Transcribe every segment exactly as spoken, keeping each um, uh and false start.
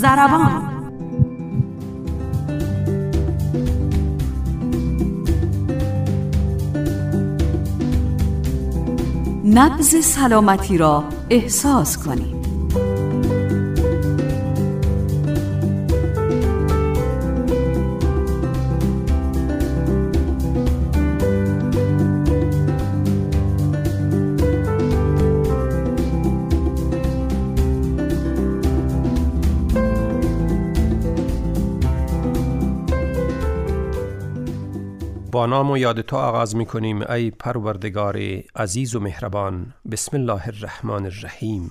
ضربان. نبض سلامتی را احساس کنید. با نام و یاد تو آغاز می کنیم ای پروردگار عزیز و مهربان. بسم الله الرحمن الرحیم.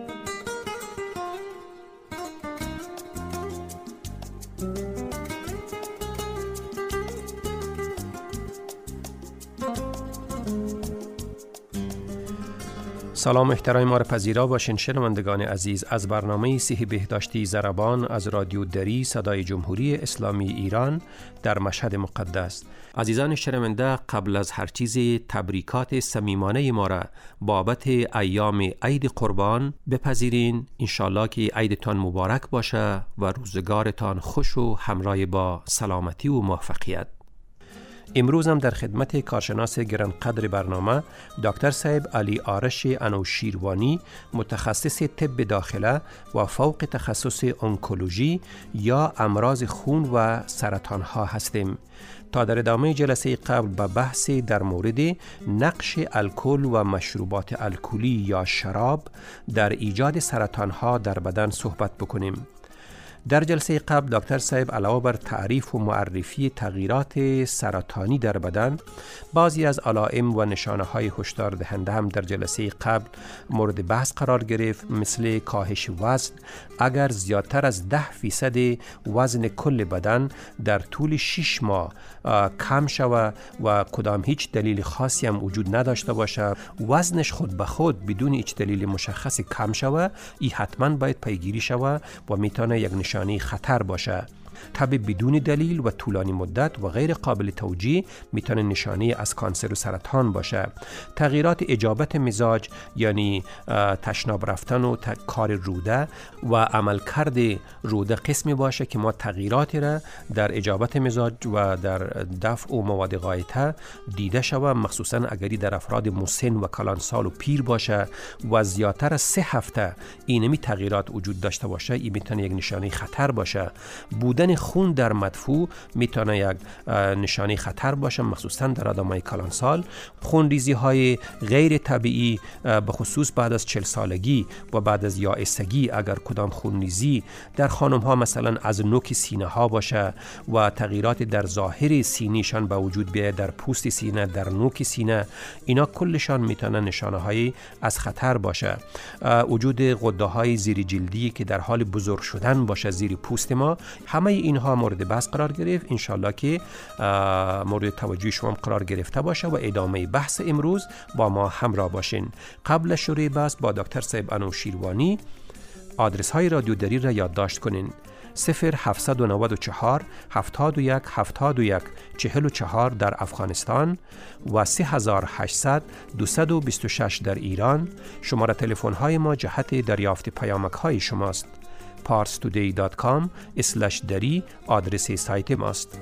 سلام احترام ما را پذیرا باشین شنوندگان عزیز از برنامه صحی بهداشتی ضربان از رادیو دری صدای جمهوری اسلامی ایران در مشهد مقدس. عزیزان شنونده، قبل از هر چیز تبریکات صمیمانه ما را بابت ایام عید قربان بپذیرین. انشالله که عیدتان مبارک باشه و روزگارتان خوش و همراه با سلامتی و موفقیت. امروز هم در خدمت کارشناس گرانقدر برنامه دکتر صاحب علی آرش انوشیروانی، متخصص طب داخله و فوق تخصص انکولوژی یا امراض خون و سرطان ها هستیم. تا در ادامه جلسه قبل به بحث در مورد نقش الکل و مشروبات الکلی یا شراب در ایجاد سرطان ها در بدن صحبت بکنیم. در جلسه قبل دکتر صاحب علاوه بر تعریف و معرفی تغییرات سرطانی در بدن، بعضی از علائم و نشانه های هشدار دهنده هم در جلسه قبل مورد بحث قرار گرفت، مثل کاهش وزن اگر زیادتر از ده فیصد وزن کل بدن در طول شش ماه کم شود و کدام هیچ دلیل خاصی هم وجود نداشته باشه، وزنش خود به خود بدون هیچ دلیل مشخصی کم شود، این حتما باید پیگیری شود و میتونه یک نشانه خطر باشه. تب بدون دلیل و طولانی مدت و غیر قابل توجیه میتونه نشانه از کانسر و سرطان باشه. تغییرات اجابت مزاج یعنی تشناب رفتن و کار روده و عملکرد روده قسمی باشه که ما تغییراتی را در اجابت مزاج و در دفع و مواد غایطه دیده شود، مخصوصا اگری در افراد مسن و کلانسال و پیر باشه و زیادتر از سه هفته اینمی تغییرات وجود داشته باشه، این میتونه یک نشانه خطر باشه. بودن خون در مدفوع میتونه یک نشانه خطر باشه، مخصوصا در آدمای کلانسال. خونریزی های غیر طبیعی به خصوص بعد از چهل سالگی و بعد از یائسگی، اگر کدام خونریزی در خانم ها مثلا از نوک سینه ها باشه و تغییرات در ظاهر سینیشان به وجود بیاید، در پوست سینه، در نوک سینه، اینا کلشان میتونه نشانه های از خطر باشه. وجود غده های زیر جلدی که در حال بزرگ شدن باشه زیر پوست ما، همه اینها مورد بحث قرار گرفت. انشالله که مورد توجه شما قرار گرفته باشه و ادامه بحث امروز با ما همراه باشین. قبل از شروع بحث با دکتر صاحب انوشیروانی آدرس های رادیو دری را یادداشت کنین: صفر هفتصد و نود و چهار هفتاد و یک هفتاد و یک چهل و چهار در افغانستان و سه هزار و هشتصد دویست و بیست و شش در ایران. شماره تلفن های ما جهت دریافت پیامک های شماست. پارس تودی دات کام اسلش دری آدرس سایت ماست.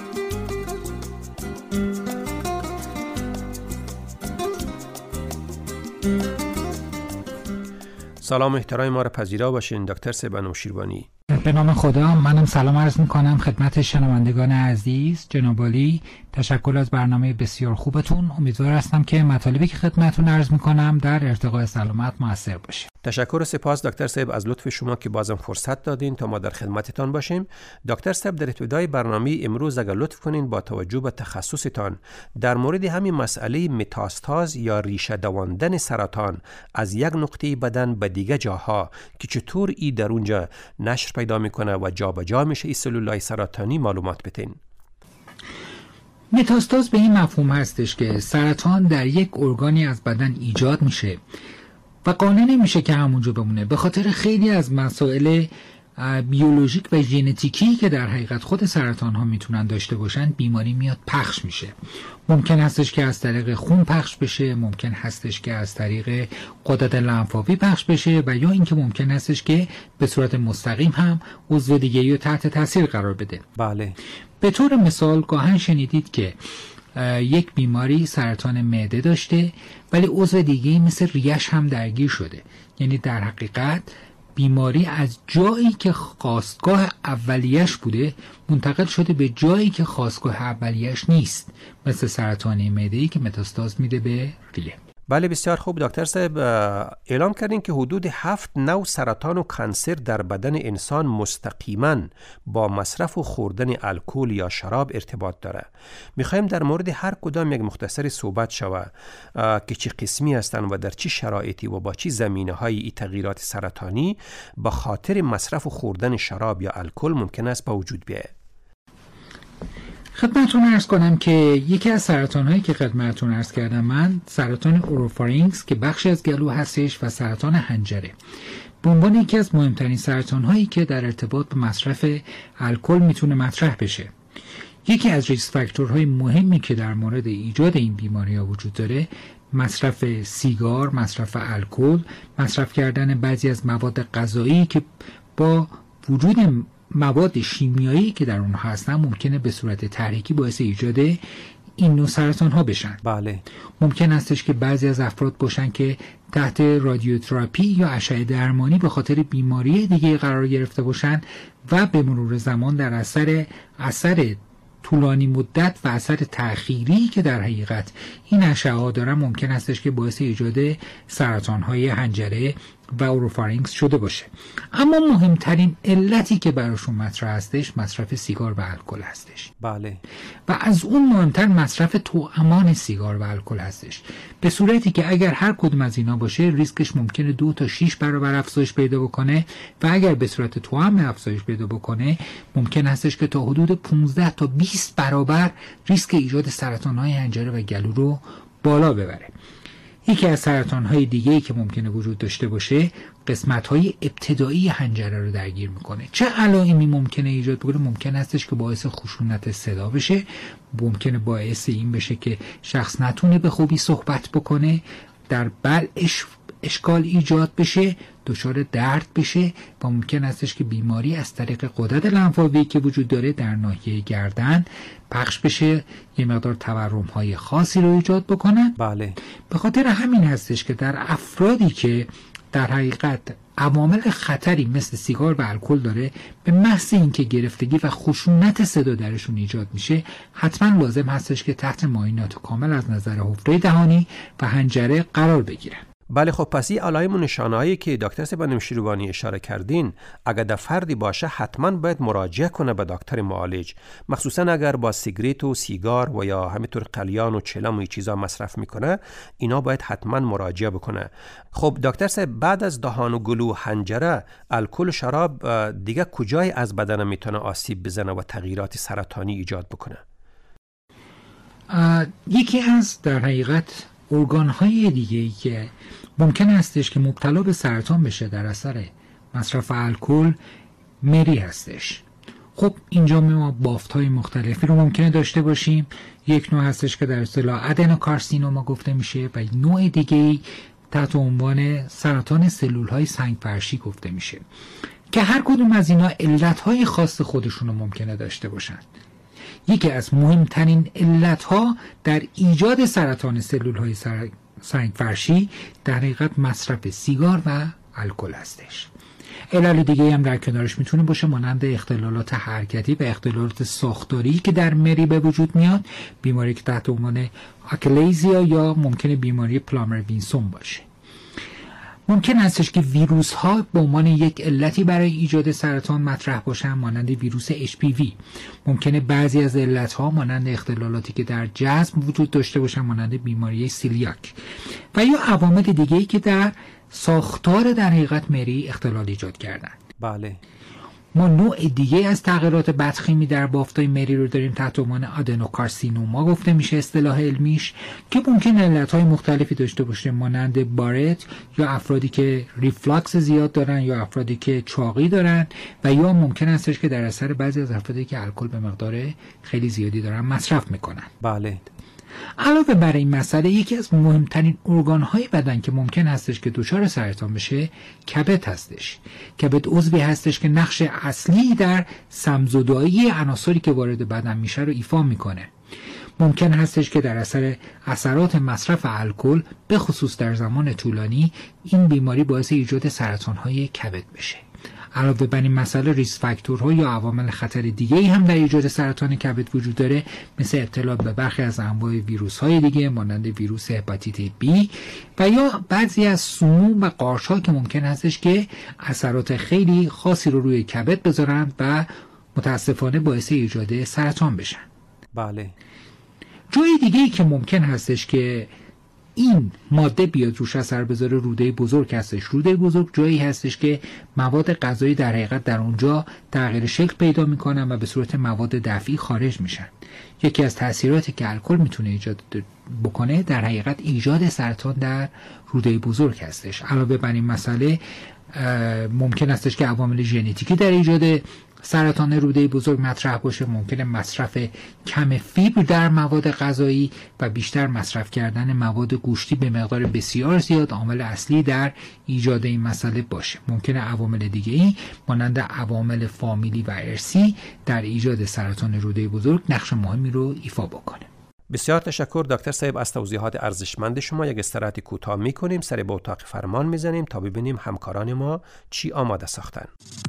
سلام احترام ما را پذیرا باشین دکتر صاحب انوشیروانی. به نام خدا، منم سلام عرض میکنم خدمت شنوندگان عزیز. جناب عالی، تشکر از برنامه بسیار خوبتون. امیدوار هستم که مطالبی که خدمتتون عرض میکنم در ارتقای سلامت موثر باشه. تشکر و سپاس دکتر صاحب از لطف شما که بازم فرصت دادین تا ما در خدمتتان باشیم. دکتر صاحب، در ابتدای برنامه امروز اگر لطف کنین با توجه به تخصصتان در مورد همین مسئله متاستاز یا ریشه دواندن سرطان از یک نقطه بدن به دیگه جاها که چطور ای در اونجا نشر پیدا میکنه و جابجا میشه این سلولای سرطانی معلومات بدین. متاستاز به این مفهوم هستش که سرطان در یک ارگانی از بدن ایجاد میشه و قانع نمیشه که همونجا بمونه، به خاطر خیلی از مسائل بیولوژیک و ژنتیکی که در حقیقت خود سرطان ها میتونن داشته باشن، بیماری میاد پخش میشه. ممکن هستش که از طریق خون پخش بشه، ممکن هستش که از طریق غدد لنفاوی پخش بشه و یا اینکه ممکن هستش که به صورت مستقیم هم عضو دیگه‌ای رو تحت تاثیر قرار بده. بله. به طور مثال گاهن شنیدید که یک بیماری سرطان معده داشته ولی عضو دیگه‌ای مثل ریش هم درگیر شده. یعنی در حقیقت بیماری از جایی که خاستگاه اولیش بوده منتقل شده به جایی که خاستگاه اولیش نیست، مثل سرطان معده‌ای که متاستاز میده به ریه. بله بسیار خوب دکتر صاحب، اعلام کردین که حدود هفت نوع سرطان و کانسر در بدن انسان مستقیما با مصرف و خوردن الکل یا شراب ارتباط داره. میخوایم در مورد هر کدام یک مختصر صحبت شوه که چه قسمی هستند و در چه شرایطی و با چه زمینه‌های این تغییرات سرطانی به خاطر مصرف و خوردن شراب یا الکل ممکن است به وجود بیاید. خدمتتون عرض کنم که یکی از سرطان‌هایی که خدمتتون عرض کردم من، سرطان اوروفارینکس که بخشی از گلو هستش و سرطان حنجره، به عنوان یکی از مهمترین سرطان‌هایی که در ارتباط به مصرف الکل میتونه مطرح بشه. یکی از ریسک فاکتورهای مهمی که در مورد ایجاد این بیماری‌ها وجود داره، مصرف سیگار، مصرف الکل، مصرف کردن بعضی از مواد غذایی که با وجود مواد شیمیایی که در اونها هستن ممکنه به صورت تحریکی باعث ایجاد این نوع سرطان ها بشن. بله. ممکن هستش که بعضی از افراد باشن که تحت رادیوتراپی یا اشعه درمانی به خاطر بیماری دیگه قرار گرفته باشن و به مرور زمان در اثر اثر طولانی مدت و اثر تأخیری که در حقیقت این اشعه ها دارن ممکن هستش که باعث ایجاد سرطان های حنجره و اوروفارینکس شده باشه. اما مهمترین علتی که براشون مطرح هستش مصرف سیگار و الکل هستش. بله. و از اون مهمتر مصرف توامان سیگار و الکل هستش، به صورتی که اگر هر کدوم از اینا باشه ریسکش ممکنه دو تا شش برابر افزایش پیدا بکنه و اگر به صورت توأم افزایش پیدا بکنه ممکن هستش که تا حدود پانزده تا بیست برابر ریسک ایجاد سرطان‌های حنجره و گلو رو بالا ببره. یکی از سرطان‌های دیگه‌ای که ممکنه وجود داشته باشه قسمت‌های ابتدایی حنجره رو درگیر میکنه. چه علائمی ممکنه ایجاد بکنه؟ ممکن هستش که باعث خشونت صدا بشه، ممکنه باعث این بشه که شخص نتونه به خوبی صحبت بکنه، در بلعش اشکال ایجاد بشه، دچار درد بشه و ممکن هستش که بیماری از طریق غدد لنفاوی که وجود داره در ناحیه گردن پخش بشه، یه مقدار تورم‌های خاصی رو ایجاد بکنه. بله. به خاطر همین هستش که در افرادی که در حقیقت عوامل خطری مثل سیگار و الکل داره، به محض اینکه گرفتگی و خشونت صدا درشون ایجاد میشه حتما لازم هستش که تحت معاینات کامل از نظر حفره دهانی و حنجره قرار بگیرن. بله خب پس این علائم و نشانه‌هایی که دکتر صاحب شیروانی اشاره کردین اگر در فردی باشه حتما باید مراجعه کنه به دکتر معالج، مخصوصا اگر با سیگریت و سیگار و یا همینطور قلیان و چلم و این چیزا مصرف میکنه، اینا باید حتما مراجعه بکنه. خب دکتر صاحب بعد از دهان و گلو حنجره، الکل و شراب دیگه کجای از بدن میتونه آسیب بزنه و تغییرات سرطانی ایجاد بکنه؟ یکی از در حقیقت ارگان‌های دیگه‌ای که ممکن هستش که مبتلا به سرطان بشه در اثر مصرف الکل مری هستش. خب اینجا ما بافت‌های مختلفی رو ممکنه داشته باشیم. یک نوع هستش که در اصطلاح ادنوکارسینوما گفته میشه و نوع دیگه‌ای تحت عنوان سرطان سلول‌های سنگ فرشی گفته میشه که هر کدوم از اینا علت‌های خاص خودشون رو ممکنه داشته باشن. یکی از مهمترین علتها در ایجاد سرطان سلول‌های سنگ فرشی در حقیقت مصرف سیگار و الکل هستش. علل دیگه هم در کنارش میتونه باشه مانند اختلالات حرکتی و اختلالات ساختاری که در مری به وجود میاد، بیماری که تحت عنوان آکلیزیا یا ممکنه بیماری پلامر وینسون باشه. ممکن هستش که ویروس ها به عنوان یک علتی برای ایجاد سرطان مطرح باشن مانند ویروس اچ پی وی. ممکنه بعضی از علت ها مانند اختلالاتی که در جسم وجود داشته باشن مانند بیماری سیلیاک و یا عوامل دیگه‌ای که در ساختار در حقیقت مری اختلال ایجاد کردن. بله. ما نوع دیگه از تغییرات بدخیمی در بافتای مری رو داریم تحت عنوان آدنوکارسینوما گفته میشه اصطلاح علمیش، که ممکن علتهای مختلفی داشته باشه مانند بارت یا افرادی که ریفلاکس زیاد دارن یا افرادی که چاقی دارن و یا ممکن هستش که در اثر بعضی از افرادی که الکل به مقدار خیلی زیادی دارن مصرف میکنن. بله. علاوه بر این مسئله یکی از مهمترین ارگان‌های بدن که ممکن هستش که دچار سرطان بشه کبد هستش. کبد عضوی هستش که نقش اصلی در سمزدایی عناصری که وارد بدن میشه رو ایفا میکنه. ممکن هستش که در اثر اثرات مصرف الکل به خصوص در زمان طولانی این بیماری باعث ایجاد سرطان‌های کبد بشه. علاوه بر این مسئله ریسک فاکتورها یا عوامل خطر دیگه‌ای هم در ایجاد سرطان کبد وجود داره، مثل ابتلا به برخی از انواع ویروس‌های دیگه مانند ویروس هپاتیت بی و یا بعضی از سموم و قارچ‌ها که ممکن هستش که اثرات خیلی خاصی رو روی کبد بذارن و متاسفانه باعث ایجاد سرطان بشن. بله. جای دیگه‌ای که ممکن هستش که این ماده بیاد روش اثر بذاره روده بزرگ هستش. روده بزرگ جایی هستش که مواد غذایی در حقیقت در اونجا تغییر شکل پیدا میکنن و به صورت مواد دفعی خارج میشن. یکی از تاثیراتی که الکل میتونه ایجاد بکنه در حقیقت ایجاد سرطان در روده بزرگ هستش. علاوه بر این مسئله ممکن هستش که عوامل ژنتیکی در ایجاد سرطان روده بزرگ مطرح باشه. ممکنه مصرف کم فیبر در مواد غذایی و بیشتر مصرف کردن مواد گوشتی به مقدار بسیار زیاد عامل اصلی در ایجاد این مسئله باشه. ممکنه عوامل دیگه‌ای مانند عوامل فامیلی و ارثی در ایجاد سرطان روده بزرگ نقش مهمی رو ایفا بکنه. بسیار تشکر دکتر صاحب از توضیحات ارزشمند شما. یک استراحت کوتاه می‌کنیم، سر به اتاق فرمان می‌زنیم تا ببینیم همکاران ما چی آماده ساختن.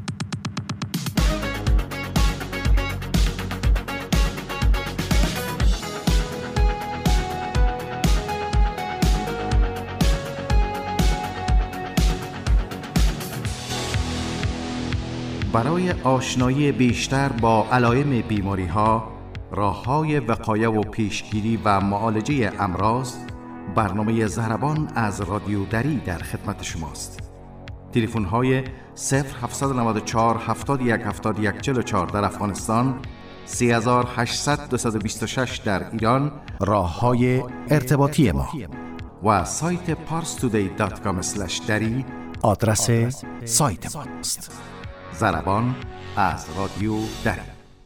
برای آشنایی بیشتر با علائم بیماری‌ها، راه‌های وقایه و پیشگیری و معالجه امراض، برنامه ضربان از رادیو دری در خدمت شماست. تلفن‌های صفر هفت نه چهار هفتاد و یک هفتاد و یک چهل و چهار در افغانستان، سه هشت صفر دو دو شش در ایران، راه‌های ارتباطی ما و سایت پارس تودی دات کام اسلش دری آدرس سایت ماست. ضربان از رادیو دری.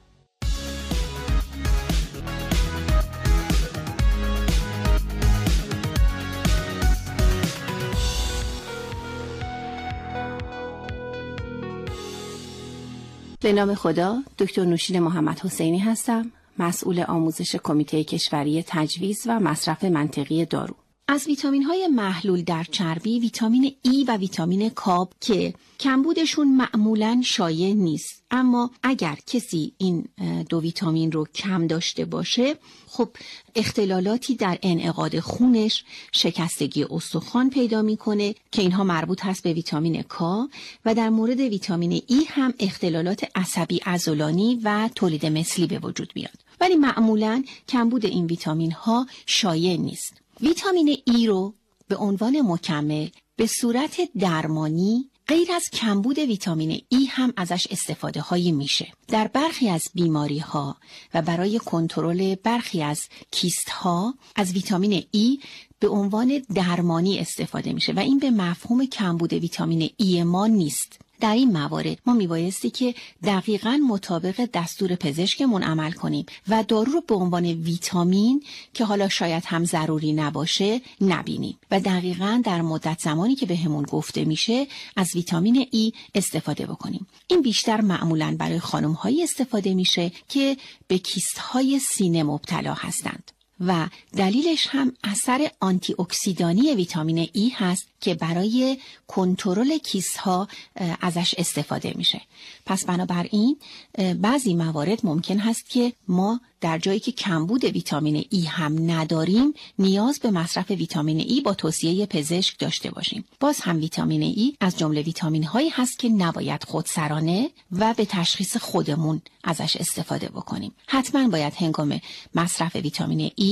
به نام خدا، دکتر نوشین محمد حسینی هستم، مسئول آموزش کمیته کشوری تجویز و مصرف منطقی دارو. از ویتامین‌های محلول در چربی، ویتامین ای و ویتامین کا که کمبودشون معمولاً شایع نیست، اما اگر کسی این دو ویتامین رو کم داشته باشه، خب اختلالاتی در انعقاد خونش، شکستگی استخوان پیدا میکنه که اینها مربوط هست به ویتامین کا و در مورد ویتامین ای هم اختلالات عصبی عضلانی و تولید مثلی به وجود میاد. ولی معمولاً کمبود این ویتامین ها شایع نیست. ویتامین ای رو به عنوان مکمل به صورت درمانی غیر از کمبود ویتامین ای هم ازش استفاده هایی میشه. در برخی از بیماری ها و برای کنترل برخی از کیست ها از ویتامین ای به عنوان درمانی استفاده میشه و این به مفهوم کمبود ویتامین ای ما نیست. در این موارد ما میبایستی که دقیقاً مطابق دستور پزشکمون عمل کنیم و دارو رو به عنوان ویتامین که حالا شاید هم ضروری نباشه نبینیم و دقیقاً در مدت زمانی که بهمون گفته میشه از ویتامین ای استفاده بکنیم. این بیشتر معمولاً برای خانم‌هایی استفاده میشه که به کیست‌های سینه مبتلا هستند. و دلیلش هم اثر آنتی اکسیدانی ویتامین ای هست که برای کنترل کیست ها ازش استفاده میشه. پس بنابراین بعضی موارد ممکن هست که ما در جایی که کمبود ویتامین ای هم نداریم نیاز به مصرف ویتامین ای با توصیه پزشک داشته باشیم. باز هم ویتامین ای از جمله ویتامین هایی هست که نباید خودسرانه و به تشخیص خودمون ازش استفاده بکنیم. حتما باید هنگام مصرف ویتامین ای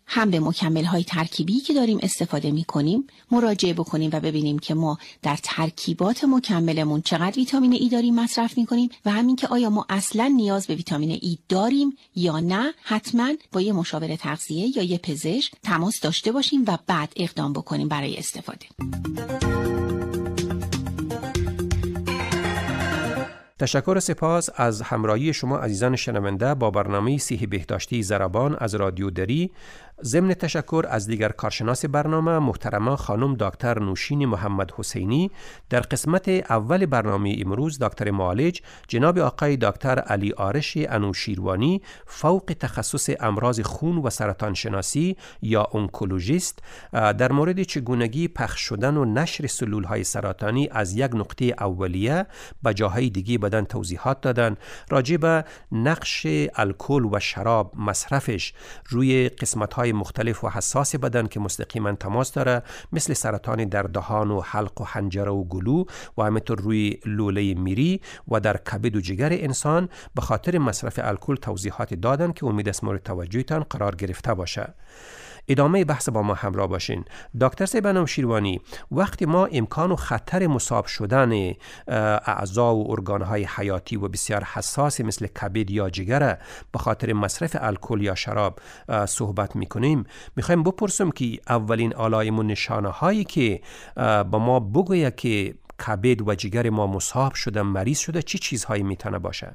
هم به مکمل‌های ترکیبی که داریم استفاده می‌کنیم مراجعه بکنیم و ببینیم که ما در ترکیبات مکملمون چقدر ویتامین ای داریم مصرف می‌کنیم و همین که آیا ما اصلاً نیاز به ویتامین ای داریم یا نه. حتماً با یه مشاور تغذیه یا یه پزشک تماس داشته باشیم و بعد اقدام بکنیم برای استفاده. تشکر و سپاس از همراهی شما عزیزان شنونده با برنامه صحی بهداشتی ضربان از رادیو دری. ضمن تشکر از دیگر کارشناس برنامه محترمه خانم دکتر نوشین محمد حسینی. در قسمت اول برنامه امروز دکتر معالج جناب آقای دکتر علی آرش انوشیروانی فوق تخصص امراض خون و سرطان شناسی یا اونکولوژیست در مورد چگونگی پخش شدن و نشر سلول های سرطانی از یک نقطه اولیه به جاهای دیگه بدن توضیحات دادن راجع به نقش الکل و شراب مصرفش روی قسمت های مختلف و حساس بدن که مستقیما تماس داره، مثل سرطان در دهان و حلق و حنجره و گلو و همینطور روی لوله میری و در کبد و جگر انسان. به خاطر مصرف الکل توضیحات دادن که امید است مورد توجهتان قرار گرفته باشه. ادامه بحث با ما همراه باشین. دکتر صاحب انوشیروانی، وقتی ما امکان و خطر مصاب شدن اعضا و ارگانهای حیاتی و بسیار حساس مثل کبد یا جگر به خاطر مصرف الکل یا شراب صحبت میکنیم، میخوایم بپرسم که اولین علائم و نشانه هایی که با ما بگوید که کبد و جگر ما مصاب شده، مریض شده، چی چیزهایی میتونه باشه؟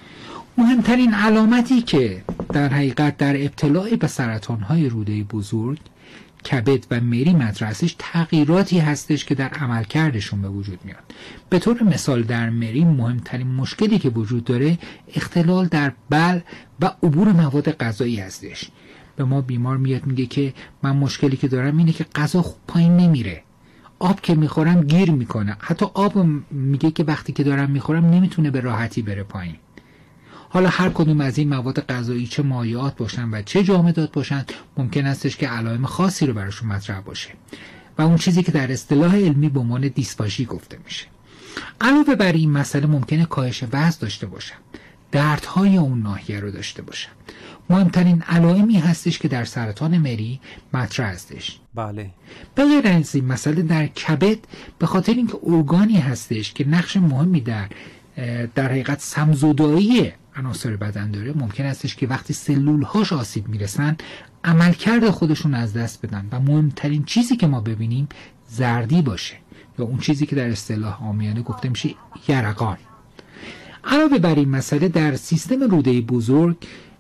مهمترین علامتی که در حقیقت در ابتلا به سرطان‌های روده بزرگ، کبد و مری مدرسش تغییراتی هستش که در عملکردشون به وجود میاد. به طور مثال در مری مهمترین مشکلی که وجود داره اختلال در بلع و عبور مواد غذایی هستش. به ما بیمار میاد میگه که من مشکلی که دارم اینه که غذا خوب پایین نمیره، آب که میخورم گیر میکنه، حتی آب میگه که وقتی که دارم میخورم نمیتونه به راحتی بره پایین. حالا هر کدوم از این مواد غذایی چه مایعات باشن و چه جامدات باشن ممکن استش که علائم خاصی رو براشون مطرح باشه و اون چیزی که در اصطلاح علمی به عنوان دیسفاژی گفته میشه. علاوه بر این مسئله ممکنه کاهش وزن داشته باشن، دردهای اون ناحیه رو داشته باشن. مهمترین علائمی هستش که در سرطان مری مطرح هستش. بله. به غیر از این مسئله در کبد به خاطر اینکه ارگانی هستش که نقش مهمی در در حقیقت سمزدایی عناصر بدن داره، ممکن استش که وقتی سلول هاش آسیب میرسن عملکرد خودشون از دست بدن و مهمترین چیزی که ما ببینیم زردی باشه یا اون چیزی که در اصطلاح عامیانه گفته میشه یرقان. علاوه بر این مسئله در سیستم روده بزرگ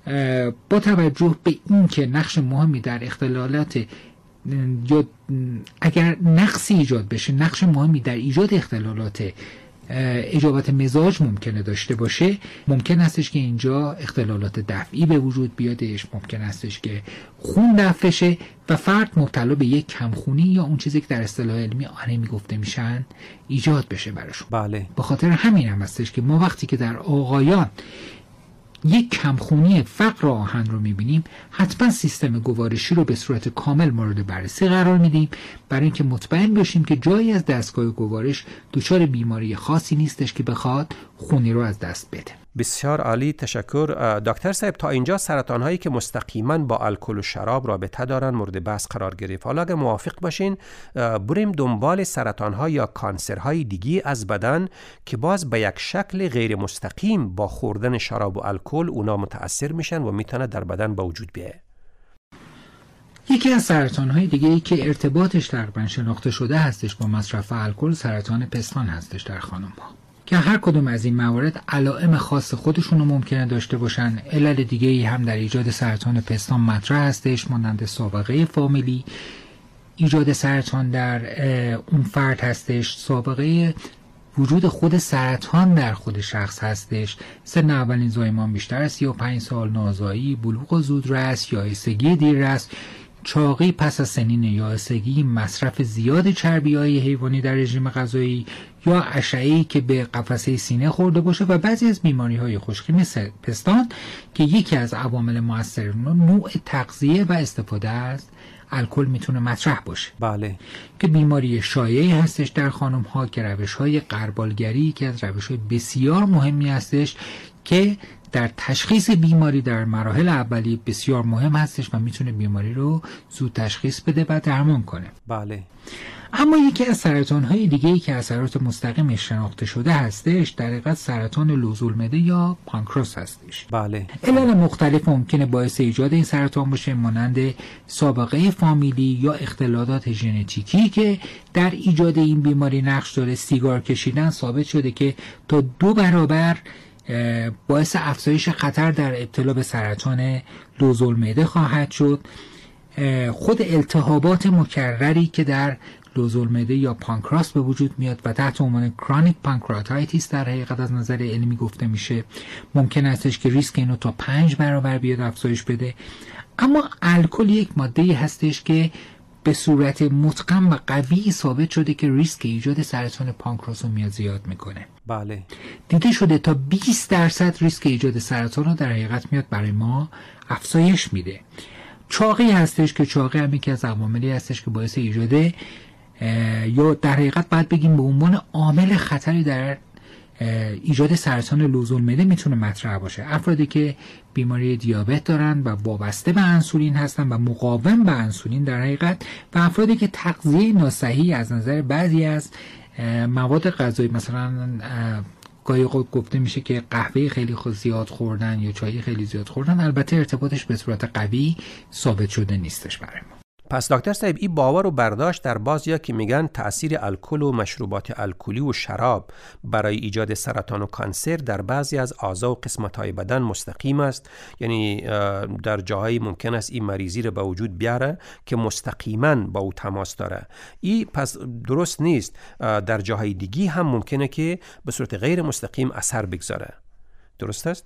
با توجه به این که نقش مهمی در اختلالات یا اگر نقصی ایجاد بشه، نقش مهمی در ایجاد اختلالات اجابت مزاج ممکنه داشته باشه، ممکن استش که اینجا اختلالات دفعی به وجود بیادش، ممکن استش که خون دفع شه و فرد مبتلا به یک کمخونی یا اون چیزی که در اصطلاح علمی آنمی گفته میشن ایجاد بشه براشون. بله. به خاطر همین هم هستش که ما وقتی که در آقایان یک کمخونی فقر آهن رو میبینیم، حتما سیستم گوارشی رو به صورت کامل مورد بررسی قرار میدیم برای اینکه مطمئن باشیم که جایی از دستگاه گوارش دچار بیماری خاصی نیستش که بخواد خونی رو از دست بده. بسیار عالی، تشکر دکتر صاحب. تا اینجا سرطان هایی که مستقیما با الکل و شراب رابطه دارن مورد بحث قرار گرفت. حالا اگه موافق باشین بریم دنبال سرطان ها یا کانسر های دیگی از بدن که باز به یک شکل غیر مستقیم با خوردن شراب و الکل اونا متاثر میشن و میتونه در بدن به وجود بیاد. یکی از سرطان‌های دیگه‌ای که ارتباطش تقریباً شناخته شده هستش با مصرف الکل، سرطان پستان هستش در خانم‌ها که هر کدوم از این موارد علائم خاص خودشون رو ممکنه داشته باشن. علل دیگه‌ای هم در ایجاد سرطان پستان مطرح هستش، مانند سابقه فامیلی ایجاد سرطان در اون فرد هستش، سابقه وجود خود سرطان در خود شخص هستش، سن اولین زایمان بیشتر از سی و پنج سال، نازایی، بلوغ زودرس، یائسگی دیررس، چاقی پس از سنین یائسگی، مصرف زیاد چربی‌های حیوانی در رژیم غذایی یا اشعه‌ای که به قفسه سینه خورده باشه و بعضی از بیماری‌های خشکی مثل پستان که یکی از عوامل مؤثر نوع تغذیه و استفاده از الکل میتونه مطرح باشه. بله. که بیماری شایعی هستش در خانم‌ها که روش‌های غربالگری که از روش‌های بسیار مهمی هستش که در تشخیص بیماری در مراحل اولیه بسیار مهم هستش و میتونه بیماری رو زود تشخیص بده و درمان کنه. بله. اما یکی از سرطان‌های دیگه‌ای که اثرات مستقیمش شناخته شده هستش در حقیقت سرطان لوزالمعده یا پانکراس هستش. بله. علل مختلف ممکنه باعث ایجاد این سرطان باشه، مانند سابقه فامیلی یا اختلالات ژنتیکی که در ایجاد این بیماری نقش داره. سیگار کشیدن ثابت شده که تا دو برابر باعث افزایش خطر در ابتلا به سرطان لوزالمعده خواهد شد. خود التهابات مکرری که در لوزالمعده یا پانکراس به وجود میاد و تحت عنوان کرونیک پانکراتایتیس در حقیقت از نظر علمی گفته میشه، ممکن استش که ریسک اینو تا پنج برابر بیاد افزایش بده. اما الکل یک ماده‌ای هستش که به صورت متقن و قوی ثابت شده که ریسک ایجاد سرطان پانکراس رو میاد زیاد میکنه. بله. دیده شده تا بیست درصد ریسک ایجاد سرطان رو در حقیقت میاد برای ما افزایش میده. چاقی هستش که چاقی هم یکی از عواملی هستش که باعث ایجاد یا در حقیقت باید بگیم به عنوان عامل خطری در ایجاد سرطان لوزالمعده میتونه مطرح باشه. افرادی که بیماری دیابت دارن و وابسته به انسولین هستن و مقاوم به انسولین در حقیقت، و افرادی که تغذیه ناصحیح از نظر بعضی از مواد غذایی، مثلا گاهی گفته میشه که قهوه خیلی زیاد خوردن یا چای خیلی زیاد خوردن، البته ارتباطش به صورت قوی ثابت شده نیستش برای ما. پس دکتر صاحب این باور و برداشت در بعضیا که میگن تأثیر الکل و مشروبات الکلی و شراب برای ایجاد سرطان و کانسر در بعضی از اعضا و قسمت‌های بدن مستقیم است، یعنی در جاهایی ممکن است این مریضی رو به وجود بیاره که مستقیما با او تماس داره. این پس درست نیست. در جاهای دیگی هم ممکنه که به صورت غیر مستقیم اثر بگذاره. درست است؟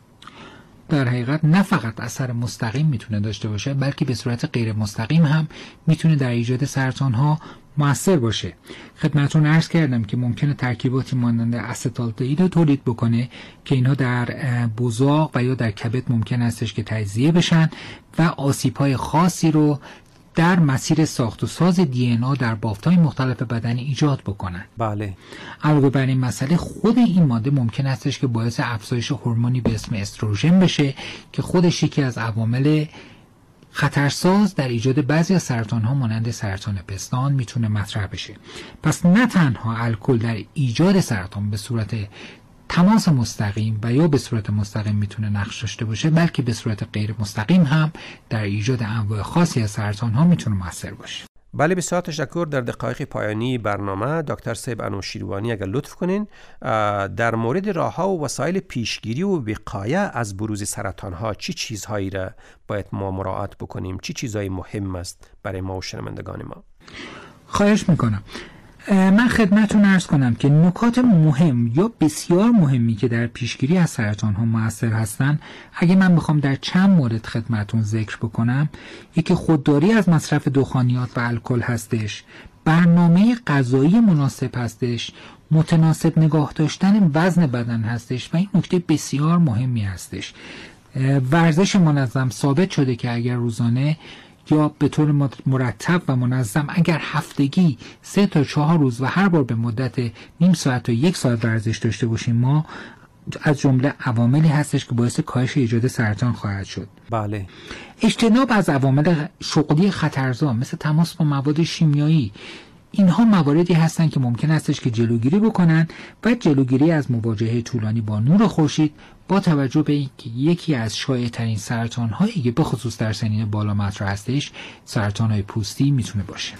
در حقیقت نه فقط اثر مستقیم میتونه داشته باشه، بلکه به صورت غیر مستقیم هم میتونه در ایجاد سرطان ها مؤثر باشه. خدمتتون عرض کردم که ممکنه ترکیباتی مانند استالدهید رو تولید بکنه که اینها در بزاق و یا در کبد ممکن استش که تجزیه بشن و آسیب‌های خاصی رو در مسیر ساخت و ساز دی ان ای در بافت‌های مختلف بدنی ایجاد بکنن. بله. علاوه بر این مسئله، خود این ماده ممکن استش که باعث افزایش هورمونی به اسم استروژن بشه که خودش یکی از عوامل خطرساز در ایجاد بعضی از سرطان‌ها مانند سرطان پستان میتونه مطرح بشه. پس نه تنها الکل در ایجاد سرطان به صورت تماس مستقیم و یا به صورت مستقیم میتونه نقش داشته باشه، بلکه به صورت غیر مستقیم هم در ایجاد انواع خاصی از سرطان ها میتونه مؤثر باشه. بله، بسیار تشکر. در دقایق پایانی برنامه دکتر صاحب انوشیروانی اگر لطف کنین در مورد راه‌ها و وسایل پیشگیری و وقایه از بروز سرطان ها چی چیزهایی را باید ما مراعات بکنیم، چی چیزهایی مهم است برای ما و شنوندگان ما؟ خواهش میکنم. من خدمتتون عرض کنم که نکات مهم یا بسیار مهمی که در پیشگیری از سرطان ها مؤثر هستن، اگه من بخوام در چند مورد خدمتتون ذکر بکنم، یکی خودداری از مصرف دخانیات و الکل هستش، برنامه غذایی مناسب هستش، متناسب نگاه داشتن وزن بدن هستش و این نکته بسیار مهمی هستش. ورزش منظم. ثابت شده که اگر روزانه یا به طور مرتب و منظم اگر هفتگی سه تا چهار روز و هر بار به مدت نیم ساعت تا یک ساعت ورزش داشته باشیم، ما از جمله عواملی هستش که باعث کاهش ایجاد سرطان خواهد شد. بله. اجتناب از عوامل شغلی خطرزا مثل تماس با مواد شیمیایی، اینها مواردی هستن که ممکن استش که جلوگیری بکنن و جلوگیری از مواجهه طولانی با نور خورشید با توجه به اینکه یکی از شایع‌ترین سرطان‌هایی که به خصوص در سنین بالا مطرح هستش سرطان‌های پوستی میتونه باشه.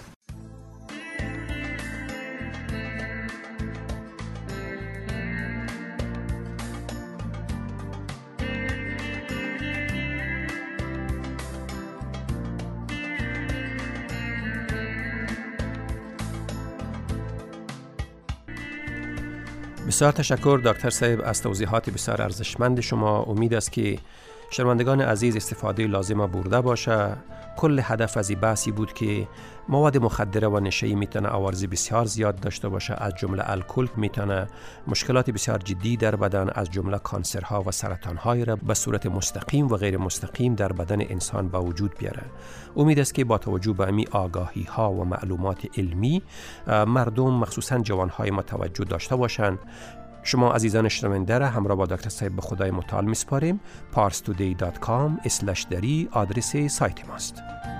بسیار تشکر دکتر صاحب از توضیحات بسیار ارزشمند شما. امید است که شنوندگان عزیز استفاده لازمه برده باشه. کل هدف از این بحثی بود که مواد مخدره و نشه‌ای میتونه عوارض بسیار زیاد داشته باشه، از جمله الکل میتونه مشکلات بسیار جدی در بدن از جمله کانسرها و سرطان‌های را به صورت مستقیم و غیر مستقیم در بدن انسان به وجود بیاره. امید است که با توجه به امی آگاهی‌ها و معلومات علمی مردم مخصوصاً جوان‌های ما توجه داشته باشند شما عزیزان شنونده را همراه با دکتر صاحب به خدای متعال میسپاریم. پارس تودی دات کام اسلش دری آدرس سایت ماست.